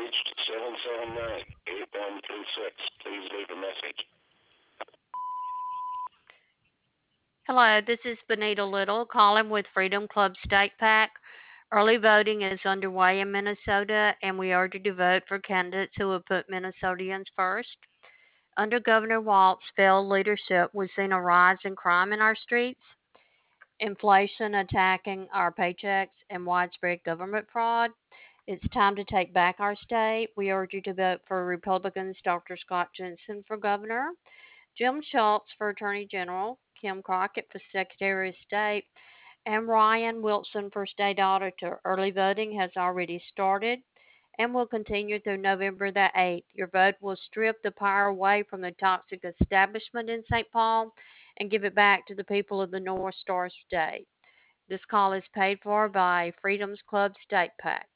reached 779-8136. Please leave a message. Hello, this is Benita Little calling with Freedom Club State PAC. Early voting is underway in Minnesota, and we urge you to vote for candidates who will put Minnesotans first. Under Governor Walz's failed leadership, we've seen a rise in crime in our streets, inflation attacking our paychecks, and widespread government fraud. It's time to take back our state. We urge you to vote for Republicans Dr. Scott Jensen for governor, Jim Schultz for Attorney General, Kim Crockett for Secretary of State, and Ryan Wilson for State Auditor. Early voting has already started and will continue through November the 8th. Your vote will strip the power away from the toxic establishment in St. Paul and give it back to the people of the North Star State. This call is paid for by Freedom's Club State PAC.